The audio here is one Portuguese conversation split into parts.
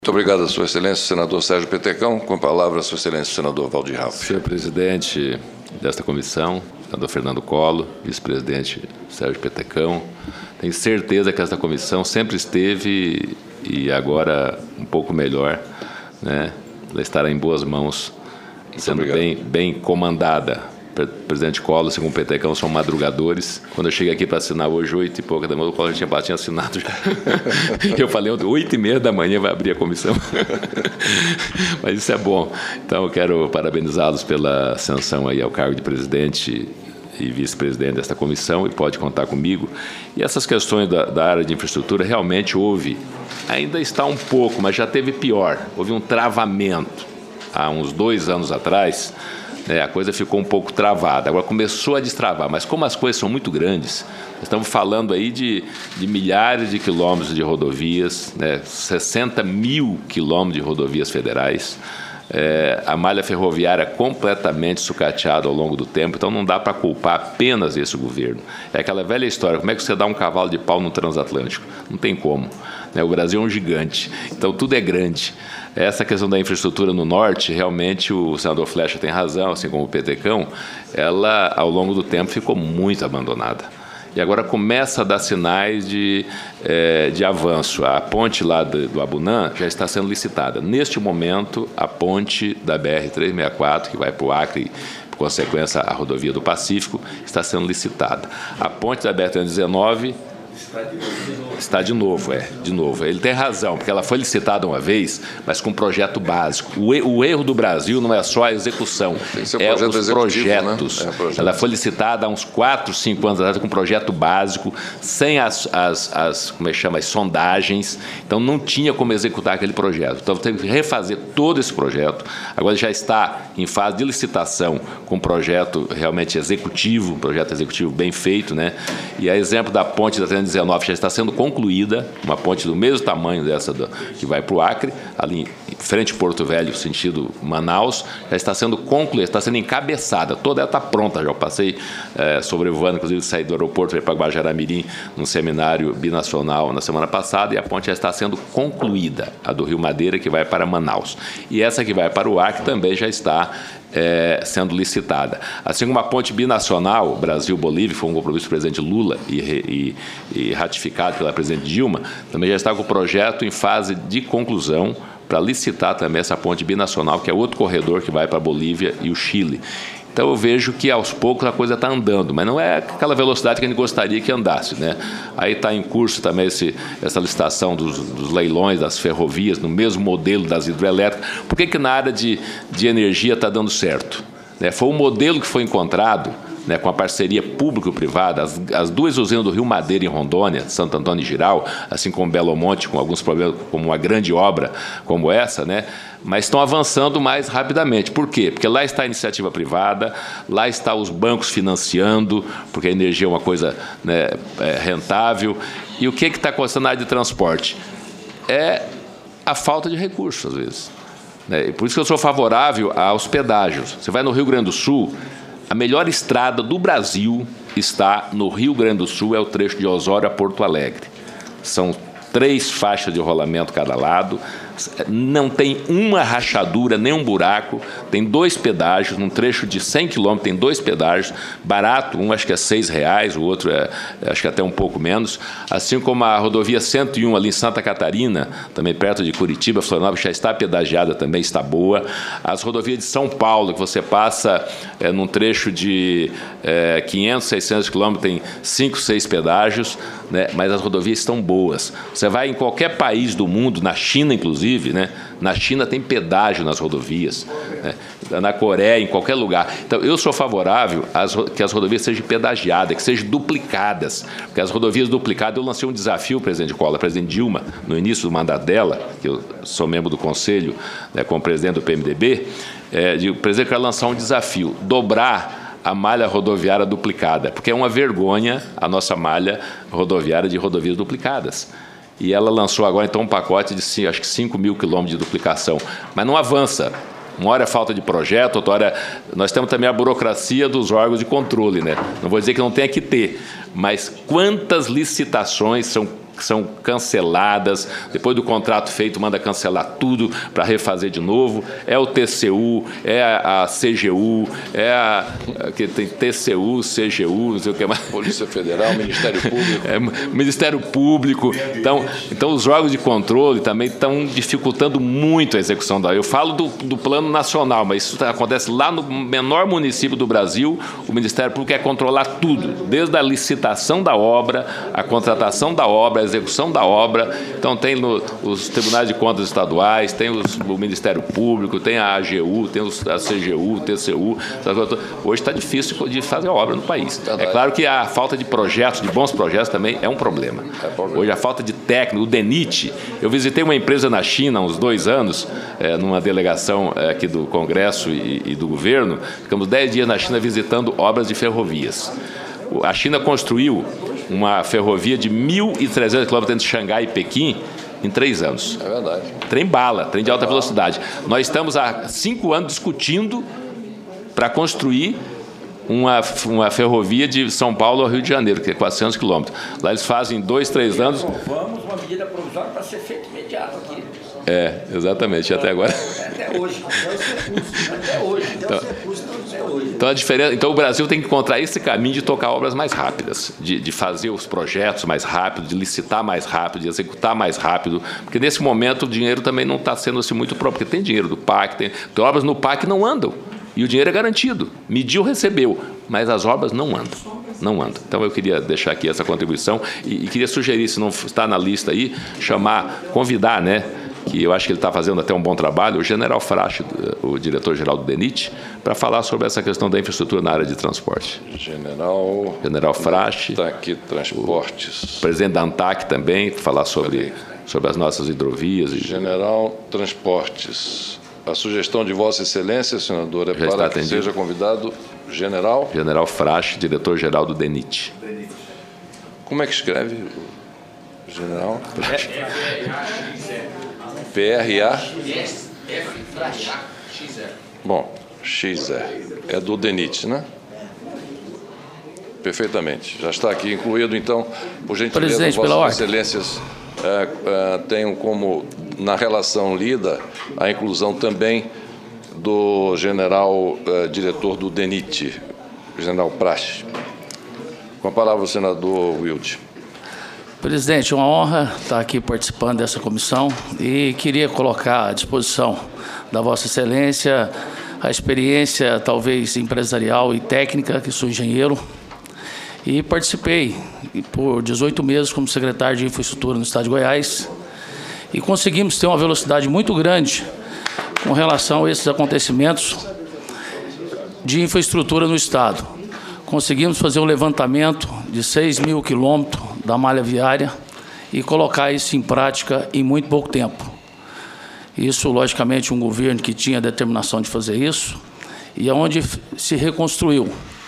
Muito obrigado, Sua Excelência, senador Sérgio Petecão. Com a palavra, Sua Excelência, senador Waldir Rauch. Senhor presidente desta comissão, senador Fernando Collor, vice-presidente Sérgio Petecão, tenho certeza que esta comissão sempre esteve e agora um pouco melhor, né? Ela estará em boas mãos, sendo bem comandada. Presidente Collor, segundo o Petecão, são madrugadores. Quando eu cheguei aqui para assinar hoje, 8 e pouca da manhã, o Collor tinha assinado já. Eu falei ontem, 8h30 da manhã vai abrir a comissão. Mas isso é bom. Então, eu quero parabenizá-los pela ascensão aí ao cargo de presidente e vice-presidente desta comissão, e pode contar comigo. E essas questões da área de infraestrutura, realmente houve, ainda está um pouco, mas já teve pior. Houve um travamento há uns 2 anos atrás. A coisa ficou um pouco travada, agora começou a destravar, mas como as coisas são muito grandes, estamos falando aí de milhares de quilômetros de rodovias, né, 60 mil quilômetros de rodovias federais, a malha ferroviária completamente sucateada ao longo do tempo, então não dá para culpar apenas esse governo. É aquela velha história, como é que você dá um cavalo de pau no transatlântico? Não tem como. O Brasil é um gigante, então tudo é grande. Essa questão da infraestrutura no norte, realmente o senador Flecha tem razão, assim como o Petecão, ela ao longo do tempo ficou muito abandonada. E agora começa a dar sinais de avanço. A ponte lá do Abunã já está sendo licitada. Neste momento, a ponte da BR-364, que vai para o Acre, por consequência a rodovia do Pacífico, está sendo licitada. A ponte da BR-319 está de novo. Ele tem razão, porque ela foi licitada uma vez, mas com um projeto básico. O erro do Brasil não é só a execução, é os projetos. Né? Ela foi licitada há uns 4, 5 anos atrás com um projeto básico, sem como é que chama, as sondagens, então não tinha como executar aquele projeto. Então teve que refazer todo esse projeto. Agora já está em fase de licitação com um projeto realmente executivo, um projeto executivo bem feito, né? E a exemplo da ponte da 319 já está sendo concluída, uma ponte do mesmo tamanho dessa que vai para o Acre, ali em frente ao Porto Velho, sentido Manaus, já está sendo concluída, está sendo encabeçada, toda ela está pronta. Já passei sobrevoando, inclusive saí do aeroporto, fui para Guajará-Mirim, num seminário binacional na semana passada, e a ponte já está sendo concluída, a do Rio Madeira, que vai para Manaus. E essa que vai para o Acre também já está sendo licitada. Assim como a ponte binacional Brasil-Bolívia, foi um compromisso do presidente Lula e ratificado pela presidente Dilma, também já está com o projeto em fase de conclusão para licitar também essa ponte binacional, que é outro corredor que vai para a Bolívia e o Chile. Então eu vejo que aos poucos a coisa está andando, mas não é aquela velocidade que a gente gostaria que andasse, né? Aí está em curso também essa licitação dos leilões das ferrovias, no mesmo modelo das hidrelétricas. Por que na área de energia está dando certo? Foi um modelo que foi encontrado, né, com a parceria público-privada, as 2 usinas do Rio Madeira em Rondônia, Santo Antônio e Giral, assim como Belo Monte, com alguns problemas, como uma grande obra como essa, né, mas estão avançando mais rapidamente. Por quê? Porque lá está a iniciativa privada, lá está os bancos financiando, porque a energia é uma coisa, né, rentável. E o que está acontecendo na área de transporte? É a falta de recursos, às vezes. E por isso que eu sou favorável aos pedágios. Você vai no Rio Grande do Sul, a melhor estrada do Brasil está no Rio Grande do Sul, é o trecho de Osório a Porto Alegre. São 3 faixas de rolamento cada lado, não tem uma rachadura, nem um buraco, tem 2 pedágios, num trecho de 100 quilômetros tem 2 pedágios, barato, um acho que é R$6, o outro acho que até um pouco menos, assim como a rodovia 101 ali em Santa Catarina, também perto de Curitiba, Florianópolis, já está pedagiada também, está boa. As rodovias de São Paulo, que você passa num trecho de 500, 600 quilômetros, tem 5, 6 pedágios, né? Mas as rodovias estão boas. Você vai em qualquer país do mundo, na China inclusive, né? Na China tem pedágio nas rodovias, né? Na Coreia, em qualquer lugar. Então, eu sou favorável que as rodovias sejam pedagiadas, que sejam duplicadas, porque as rodovias duplicadas, eu lancei um desafio, presidente Collor, a presidente Dilma, no início do mandato dela, que eu sou membro do Conselho, né, como presidente do PMDB, o presidente quer lançar um desafio, dobrar a malha rodoviária duplicada, porque é uma vergonha a nossa malha rodoviária de rodovias duplicadas. E ela lançou agora, então, um pacote de, acho que 5 mil quilômetros de duplicação, mas não avança. Uma hora é falta de projeto, outra hora... Nós temos também a burocracia dos órgãos de controle, né? Não vou dizer que não tenha que ter, mas quantas licitações são que são canceladas, depois do contrato feito manda cancelar tudo para refazer de novo, é o TCU, é a CGU, que tem TCU, CGU, não sei o que mais. Polícia Federal, Ministério Público. Ministério Público. Então os órgãos de controle também estão dificultando muito a execução da... Eu falo do plano nacional, mas isso acontece lá no menor município do Brasil. O Ministério Público quer controlar tudo, desde a licitação da obra, a contratação da obra, a execução da obra. Então tem os tribunais de contas estaduais, tem o Ministério Público, tem a AGU, tem a CGU, o TCU. Hoje está difícil de fazer obra no país. É claro que a falta de projetos, de bons projetos também é um problema. Hoje a falta de técnico, o DENIT. Eu visitei uma empresa na China há uns 2 anos, numa delegação aqui do Congresso e do governo. Ficamos 10 dias na China visitando obras de ferrovias. A China construiu uma ferrovia de 1.300 quilômetros entre Xangai e Pequim em 3 anos. É verdade. Trem bala, trem de alta velocidade. Nós estamos há 5 anos discutindo para construir uma ferrovia de São Paulo ao Rio de Janeiro, que é 400 quilômetros. Lá eles fazem 2, 3 anos. Aprovamos uma medida provisória para ser feita imediato aqui. Exatamente, até agora. Até hoje. Até hoje. Então, a diferença, então o Brasil tem que encontrar esse caminho de tocar obras mais rápidas, de fazer os projetos mais rápido, de licitar mais rápido, de executar mais rápido, porque nesse momento o dinheiro também não está sendo assim muito próprio, porque tem dinheiro do PAC, tem obras no PAC não andam, e o dinheiro é garantido, mediu, recebeu, mas as obras não andam. Não anda. Então, eu queria deixar aqui essa contribuição e queria sugerir, se não está na lista aí, convidar, né, que eu acho que ele está fazendo até um bom trabalho, o general Frasch, o diretor-geral do DENIT, para falar sobre essa questão da infraestrutura na área de transporte. General Frasch. ANTAC Transportes. O presidente da ANTAC também, para falar sobre as nossas hidrovias. General Transportes. A sugestão de Vossa Excelência, senador, é para que seja convidado General Frasch, diretor-geral do DENIT. Como é que escreve o general? PRA? Bom, XR. É do DENIT, né? Perfeitamente. Já está aqui incluído, então, por gentileza, Vossas Excelências tenham como, na relação lida, a inclusão também do general diretor do DENIT, general Frasch. Com a palavra o senador Wilde. Presidente, é uma honra estar aqui participando dessa comissão e queria colocar à disposição da Vossa Excelência a experiência, talvez, empresarial e técnica, que sou engenheiro, e participei por 18 meses como secretário de Infraestrutura no Estado de Goiás e conseguimos ter uma velocidade muito grande com relação a esses acontecimentos de infraestrutura no Estado. Conseguimos fazer um levantamento de 6.000 quilômetros da malha viária e colocar isso em prática em muito pouco tempo. Isso, logicamente, um governo que tinha a determinação de fazer isso e onde se reconstruiu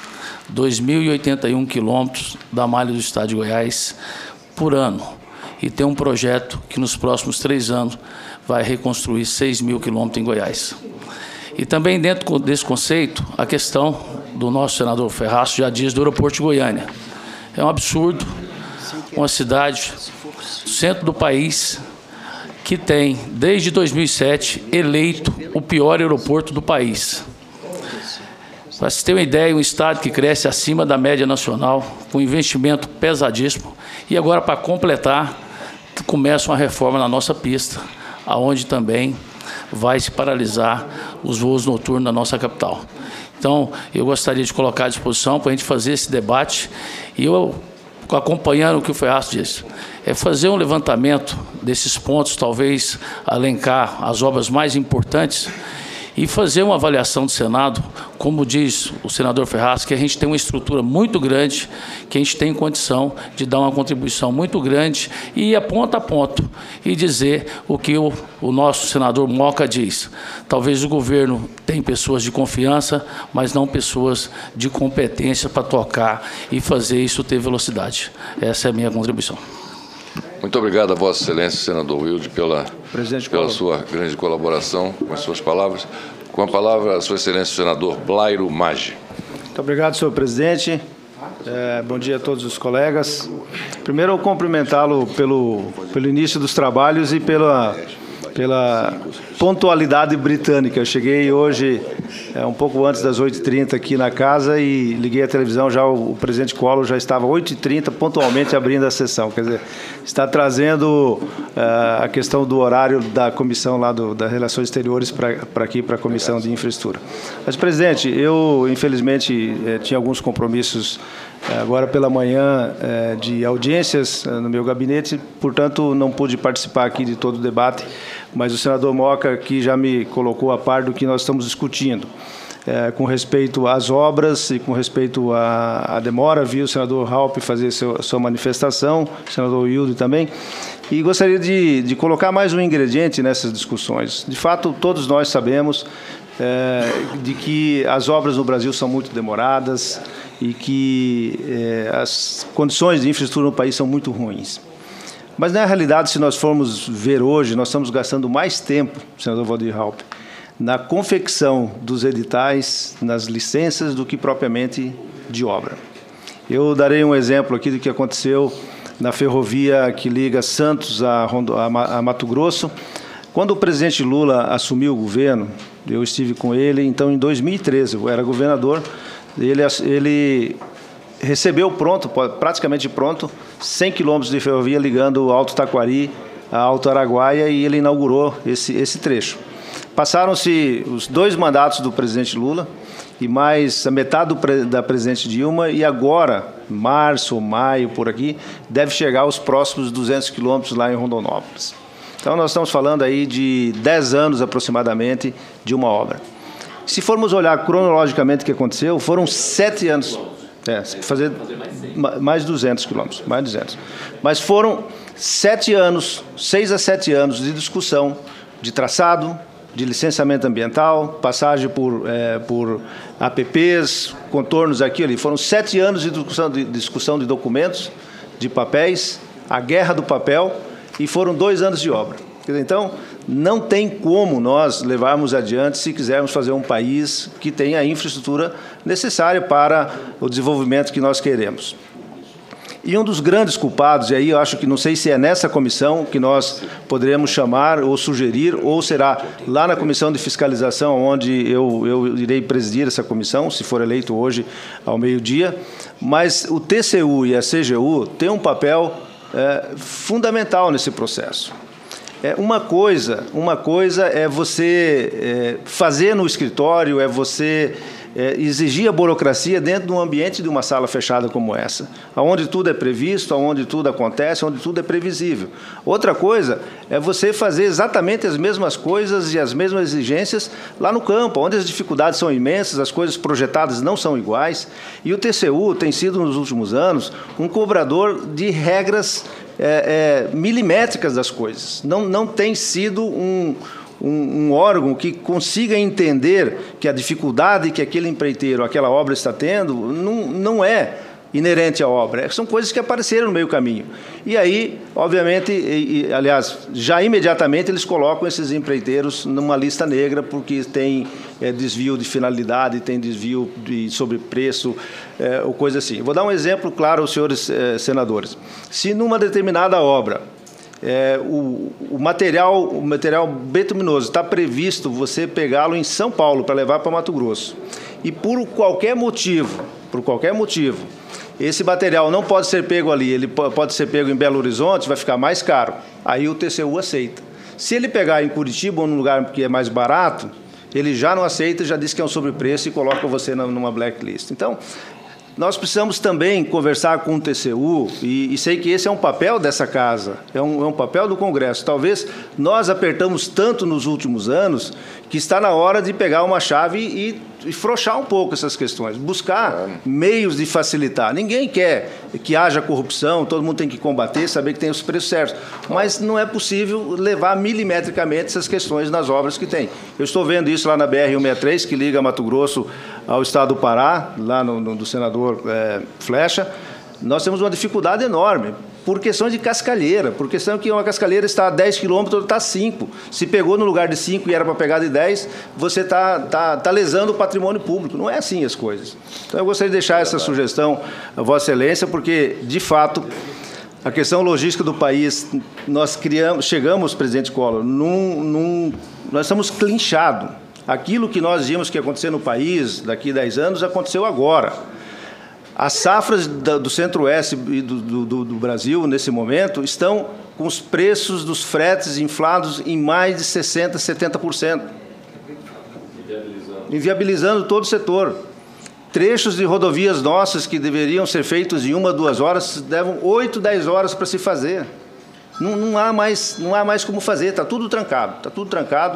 2.081 quilômetros da malha do Estado de Goiás por ano. E tem um projeto que nos próximos 3 anos vai reconstruir 6.000 quilômetros em Goiás. E também dentro desse conceito, a questão do nosso senador Ferraz já diz do aeroporto de Goiânia. É um absurdo uma cidade do centro do país que tem, desde 2007, eleito o pior aeroporto do país. Para se ter uma ideia, um estado que cresce acima da média nacional, com investimento pesadíssimo, e agora, para completar, começa uma reforma na nossa pista, aonde também vai se paralisar os voos noturnos na nossa capital. Então, eu gostaria de colocar à disposição para a gente fazer esse debate, e eu, acompanhando o que o Ferraz disse, é fazer um levantamento desses pontos, talvez elencar as obras mais importantes e fazer uma avaliação do Senado, como diz o senador Ferraz, que a gente tem uma estrutura muito grande, que a gente tem condição de dar uma contribuição muito grande e ir a ponto e dizer o que o nosso senador Moca diz. Talvez o governo tenha pessoas de confiança, mas não pessoas de competência para tocar e fazer isso ter velocidade. Essa é a minha contribuição. Muito obrigado a Vossa Excelência, senador Wilde, pela sua grande colaboração com as suas palavras. Com a palavra, a Sua Excelência, o senador Blairo Maggi. Muito obrigado, senhor presidente. Bom dia a todos os colegas. Primeiro, eu cumprimentá-lo pelo início dos trabalhos e pela pontualidade britânica. Eu cheguei hoje um pouco antes das 8h30 aqui na casa e liguei a televisão, já o presidente Collor já estava 8h30 pontualmente abrindo a sessão. Quer dizer, está trazendo a questão do horário da comissão lá das Relações Exteriores para aqui, para a Comissão de Infraestrutura. Mas, presidente, eu infelizmente tinha alguns compromissos agora pela manhã de audiências no meu gabinete, portanto não pude participar aqui de todo o debate, mas o senador Moca aqui já me colocou a par do que nós estamos discutindo. Com respeito às obras e com respeito à demora, vi o senador Raupp fazer sua manifestação, o senador Wilde também, e gostaria de colocar mais um ingrediente nessas discussões. De fato, todos nós sabemos de que as obras no Brasil são muito demoradas e que as condições de infraestrutura no país são muito ruins. Mas, na realidade, se nós formos ver hoje, nós estamos gastando mais tempo, senador Valdir Raupp, na confecção dos editais, nas licenças, do que propriamente de obra. Eu darei um exemplo aqui do que aconteceu na ferrovia que liga Santos a Mato Grosso. Quando o presidente Lula assumiu o governo, eu estive com ele, então, em 2013, eu era governador, ele recebeu pronto, praticamente pronto, 100 quilômetros de ferrovia ligando o Alto Taquari a Alto Araguaia, e ele inaugurou esse trecho. Passaram-se os 2 mandatos do presidente Lula e mais a metade da presidente Dilma, e agora, março ou maio, por aqui, deve chegar aos próximos 200 quilômetros lá em Rondonópolis. Então, nós estamos falando aí de 10 anos aproximadamente de uma obra. Se formos olhar cronologicamente o que aconteceu, foram 7 anos, fazer mais 200 quilômetros, mais 200. Mas foram 7 anos, 6 a 7 anos de discussão de traçado, de licenciamento ambiental, passagem por APPs, contornos aqui e ali. Foram 7 anos de discussão de documentos, de papéis, a guerra do papel, e foram 2 anos de obra. Então, não tem como nós levarmos adiante se quisermos fazer um país que tenha a infraestrutura necessária para o desenvolvimento que nós queremos. E um dos grandes culpados, e aí eu acho que não sei se é nessa comissão que nós poderemos chamar ou sugerir, ou será lá na comissão de fiscalização, onde eu irei presidir essa comissão, se for eleito hoje ao meio-dia, mas o TCU e a CGU têm um papel fundamental nesse processo. Uma coisa é você fazer no escritório, é você exigir a burocracia dentro de um ambiente de uma sala fechada como essa, onde tudo é previsto, onde tudo acontece, onde tudo é previsível. Outra coisa é você fazer exatamente as mesmas coisas e as mesmas exigências lá no campo, onde as dificuldades são imensas, as coisas projetadas não são iguais, e o TCU tem sido, nos últimos anos, um cobrador de regras milimétricas das coisas. Não tem sido um órgão que consiga entender que a dificuldade que aquele empreiteiro, aquela obra está tendo, não é inerente à obra. São coisas que apareceram no meio caminho. E aí, obviamente, aliás, já imediatamente eles colocam esses empreiteiros numa lista negra, porque tem desvio de finalidade, tem desvio de sobrepreço, ou coisa assim. Vou dar um exemplo claro aos senhores senadores. Se numa determinada obra o material bituminoso está previsto você pegá-lo em São Paulo para levar para Mato Grosso, e por qualquer motivo, esse material não pode ser pego ali, ele pode ser pego em Belo Horizonte, vai ficar mais caro. Aí o TCU aceita. Se ele pegar em Curitiba ou num lugar que é mais barato, ele já não aceita, já diz que é um sobrepreço e coloca você numa blacklist. Então, nós precisamos também conversar com o TCU, e sei que esse é um papel dessa casa, é um papel do Congresso. Talvez nós apertamos tanto nos últimos anos que está na hora de pegar uma chave e frouxar um pouco essas questões, buscar meios de facilitar. Ninguém quer que haja corrupção, todo mundo tem que combater, saber que tem os preços certos, mas não é possível levar milimetricamente essas questões nas obras que tem. Eu estou vendo isso lá na BR-163, que liga Mato Grosso ao estado do Pará, lá do senador Flecha. Nós temos uma dificuldade enorme. por questão de cascalheira, por questão que uma cascalheira está a 10 quilômetros, outra está a 5. Se pegou no lugar de 5 e era para pegar de 10, você está lesando o patrimônio público. Não é assim as coisas. Então, eu gostaria de deixar essa sugestão a Vossa Excelência, porque, de fato, a questão logística do país, nós chegamos, presidente Collor, nós estamos clinchados. Aquilo que nós dizíamos que ia acontecer no país daqui a 10 anos, aconteceu agora. As safras do Centro-Oeste e do Brasil, nesse momento, estão com os preços dos fretes inflados em mais de 60%, 70%. Inviabilizando todo o setor. Trechos de rodovias nossas que deveriam ser feitos em 1, 2 horas, levam 8, 10 horas para se fazer. Não há mais como fazer, está tudo trancado,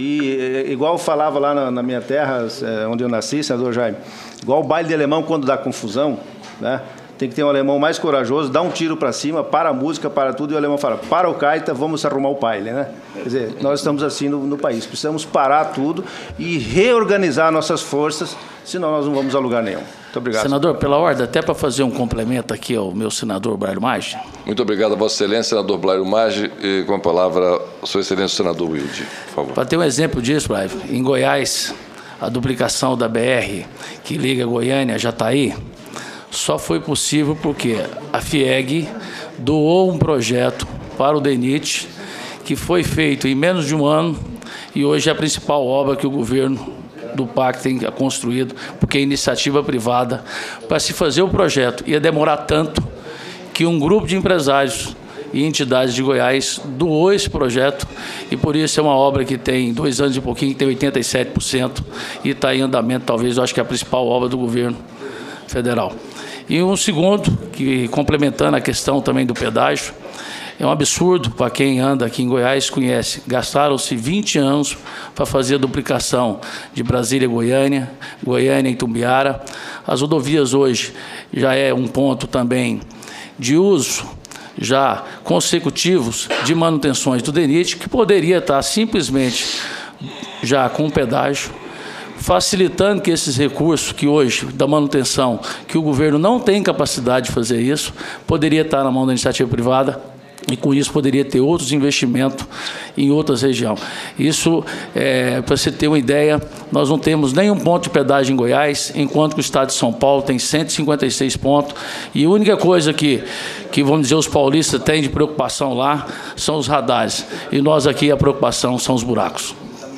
e igual eu falava lá na minha terra, onde eu nasci, senador Jaime, igual o baile de alemão quando dá confusão, né? Tem que ter um alemão mais corajoso, dá um tiro para cima, para a música, para tudo, e o alemão fala, para o caita, vamos arrumar o baile, né? Quer dizer, nós estamos assim no país, precisamos parar tudo e reorganizar nossas forças, senão nós não vamos a lugar nenhum. Muito obrigado. Senador, pela ordem, até para fazer um complemento aqui ao meu senador Blairo Maggi. Muito obrigado a Vossa Excelência, senador Blairo Maggi, e com a palavra, Sua Excelência, senador Wilde, por favor. Para ter um exemplo disso, Blairo, em Goiás, a duplicação da BR que liga Goiânia a Jataí só foi possível porque a FIEG doou um projeto para o DENIT que foi feito em menos de um ano e hoje é a principal obra que o governo do PAC tem construído, porque é iniciativa privada. Para se fazer o projeto ia demorar tanto que um grupo de empresários e entidades de Goiás doou esse projeto e por isso é uma obra que tem 2 anos e pouquinho, que tem 87% e está em andamento, talvez, eu acho que é a principal obra do governo federal. E um segundo, que complementando a questão também do pedágio, é um absurdo para quem anda aqui em Goiás, conhece. Gastaram-se 20 anos para fazer a duplicação de Brasília a Goiânia, Goiânia em Itumbiara. As rodovias hoje já é um ponto também de uso já consecutivos de manutenções do DENIT, que poderia estar simplesmente já com pedágio, facilitando que esses recursos que hoje, da manutenção, que o governo não tem capacidade de fazer isso, poderia estar na mão da iniciativa privada e com isso poderia ter outros investimentos em outras regiões. Isso, para você ter uma ideia, nós não temos nenhum ponto de pedágio em Goiás, enquanto que o estado de São Paulo tem 156 pontos, e a única coisa que vamos dizer, os paulistas têm de preocupação lá são os radares, e nós aqui a preocupação são os buracos.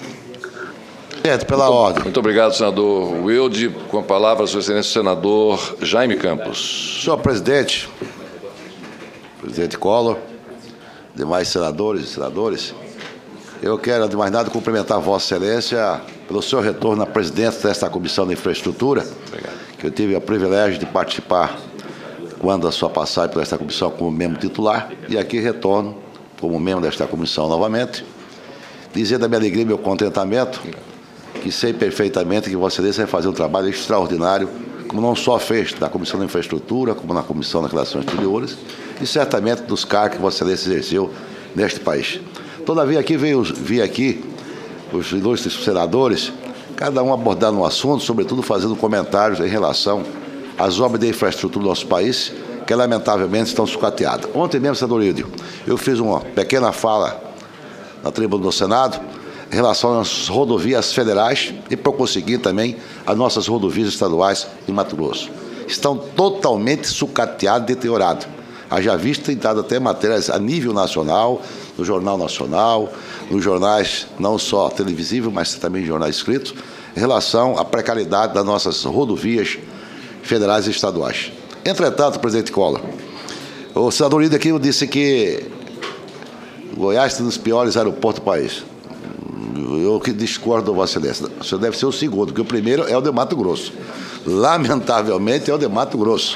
Pela ordem. Muito obrigado, senador Wilde. Com a palavra, Sua Excelência, o senador Jaime Campos. Senhor presidente, presidente Collor, demais senadores e senadoras, eu quero, de mais nada, cumprimentar Vossa Excelência pelo seu retorno à presidência desta Comissão de Infraestrutura, que eu tive o privilégio de participar quando a sua passagem por esta comissão como membro titular, e aqui retorno como membro desta comissão novamente, dizer da minha alegria e meu contentamento, que sei perfeitamente que Vossa Excelência vai fazer um trabalho extraordinário, como não só fez na Comissão da Infraestrutura, como na Comissão das Relações Exteriores, e certamente dos cargos que Vossa Excelência exerceu neste país. Todavia, aqui vi aqui os ilustres senadores, cada um abordando um assunto, sobretudo fazendo comentários em relação às obras de infraestrutura do nosso país, que lamentavelmente estão sucateadas. Ontem mesmo, senador Ildio, eu fiz uma pequena fala na tribuna do Senado em relação às rodovias federais e, por conseguir, também as nossas rodovias estaduais em Mato Grosso. Estão totalmente sucateadas, deterioradas. Haja vista e dado até matérias a nível nacional, no Jornal Nacional, nos jornais não só televisivos, mas também jornais escritos, em relação à precariedade das nossas rodovias federais e estaduais. Entretanto, presidente Collor, o senador Ildio aqui disse que Goiás tem um dos piores aeroportos do país. Eu que discordo, Vossa Excelência. O senhor deve ser o segundo, porque o primeiro é o de Mato Grosso. Lamentavelmente é o de Mato Grosso.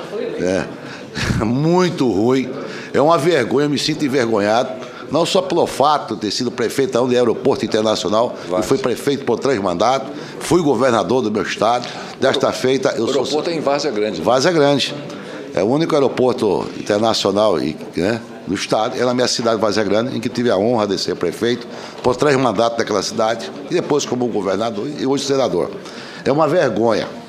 Muito ruim. É uma vergonha, eu me sinto envergonhado, não só pelo fato de ter sido prefeito de aeroporto internacional, eu fui prefeito por 3 mandatos, fui governador do meu estado. Desta feita, eu sou... O aeroporto é em Várzea Grande. Várzea Grande. É o único aeroporto internacional do estado, é na minha cidade, Várzea Grande, em que tive a honra de ser prefeito por 3 mandatos daquela cidade, e depois como governador e hoje senador. É uma vergonha.